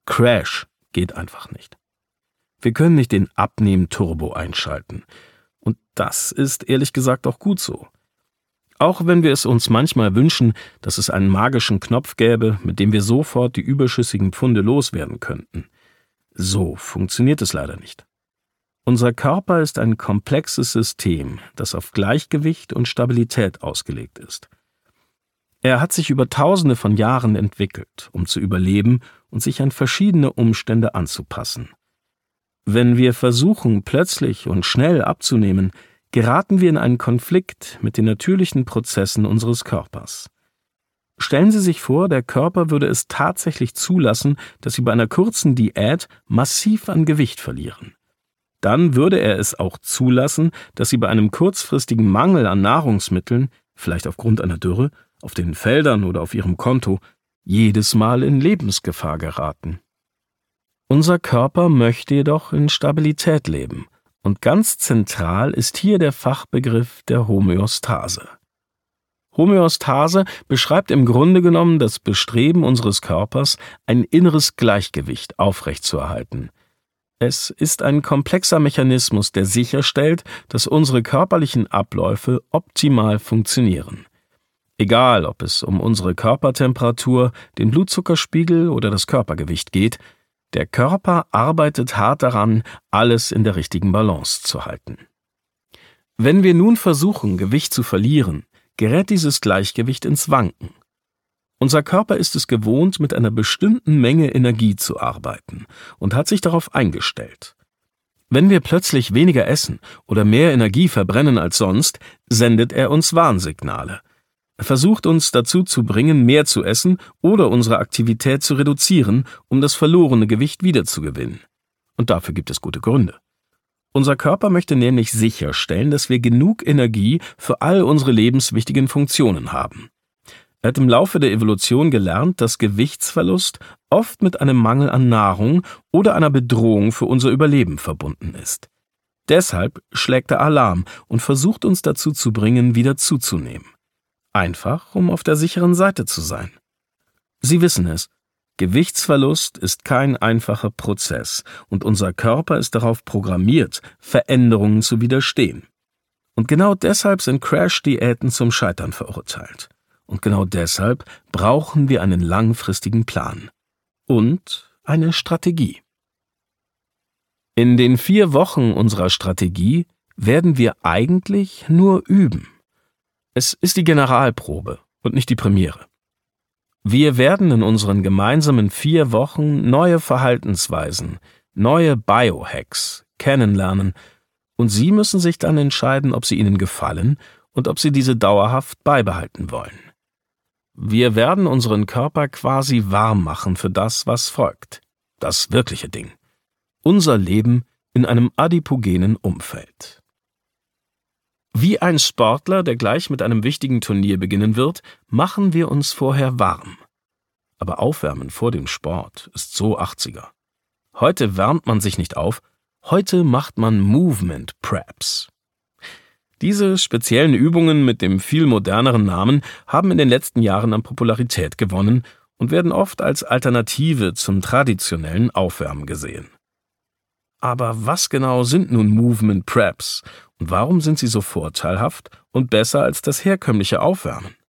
Crash geht einfach nicht. Wir können nicht den Abnehm-Turbo einschalten. Und das ist ehrlich gesagt auch gut so. Auch wenn wir es uns manchmal wünschen, dass es einen magischen Knopf gäbe, mit dem wir sofort die überschüssigen Pfunde loswerden könnten. So funktioniert es leider nicht. Unser Körper ist ein komplexes System, das auf Gleichgewicht und Stabilität ausgelegt ist. Er hat sich über Tausende von Jahren entwickelt, um zu überleben und sich an verschiedene Umstände anzupassen. Wenn wir versuchen, plötzlich und schnell abzunehmen, geraten wir in einen Konflikt mit den natürlichen Prozessen unseres Körpers. Stellen Sie sich vor, der Körper würde es tatsächlich zulassen, dass Sie bei einer kurzen Diät massiv an Gewicht verlieren. Dann würde er es auch zulassen, dass Sie bei einem kurzfristigen Mangel an Nahrungsmitteln, vielleicht aufgrund einer Dürre, auf den Feldern oder auf Ihrem Konto, jedes Mal in Lebensgefahr geraten. Unser Körper möchte jedoch in Stabilität leben, und ganz zentral ist hier der Fachbegriff der Homöostase. Homöostase beschreibt im Grunde genommen das Bestreben unseres Körpers, ein inneres Gleichgewicht aufrechtzuerhalten. Es ist ein komplexer Mechanismus, der sicherstellt, dass unsere körperlichen Abläufe optimal funktionieren. Egal, ob es um unsere Körpertemperatur, den Blutzuckerspiegel oder das Körpergewicht geht, der Körper arbeitet hart daran, alles in der richtigen Balance zu halten. Wenn wir nun versuchen, Gewicht zu verlieren, gerät dieses Gleichgewicht ins Wanken. Unser Körper ist es gewohnt, mit einer bestimmten Menge Energie zu arbeiten und hat sich darauf eingestellt. Wenn wir plötzlich weniger essen oder mehr Energie verbrennen als sonst, sendet er uns Warnsignale. Er versucht uns dazu zu bringen, mehr zu essen oder unsere Aktivität zu reduzieren, um das verlorene Gewicht wiederzugewinnen. Und dafür gibt es gute Gründe. Unser Körper möchte nämlich sicherstellen, dass wir genug Energie für all unsere lebenswichtigen Funktionen haben. Er hat im Laufe der Evolution gelernt, dass Gewichtsverlust oft mit einem Mangel an Nahrung oder einer Bedrohung für unser Überleben verbunden ist. Deshalb schlägt er Alarm und versucht uns dazu zu bringen, wieder zuzunehmen. Einfach, um auf der sicheren Seite zu sein. Sie wissen es, Gewichtsverlust ist kein einfacher Prozess und unser Körper ist darauf programmiert, Veränderungen zu widerstehen. Und genau deshalb sind Crash-Diäten zum Scheitern verurteilt. Und genau deshalb brauchen wir einen langfristigen Plan und eine Strategie. In den 4 Wochen unserer Strategie werden wir eigentlich nur üben. Es ist die Generalprobe und nicht die Premiere. Wir werden in unseren gemeinsamen 4 Wochen neue Verhaltensweisen, neue Biohacks kennenlernen und Sie müssen sich dann entscheiden, ob sie Ihnen gefallen und ob Sie diese dauerhaft beibehalten wollen. Wir werden unseren Körper quasi warm machen für das, was folgt. Das wirkliche Ding. Unser Leben in einem adipogenen Umfeld. Wie ein Sportler, der gleich mit einem wichtigen Turnier beginnen wird, machen wir uns vorher warm. Aber Aufwärmen vor dem Sport ist so 80er. Heute wärmt man sich nicht auf, heute macht man Movement Preps. Diese speziellen Übungen mit dem viel moderneren Namen haben in den letzten Jahren an Popularität gewonnen und werden oft als Alternative zum traditionellen Aufwärmen gesehen. Aber was genau sind nun Movement Preps und warum sind sie so vorteilhaft und besser als das herkömmliche Aufwärmen?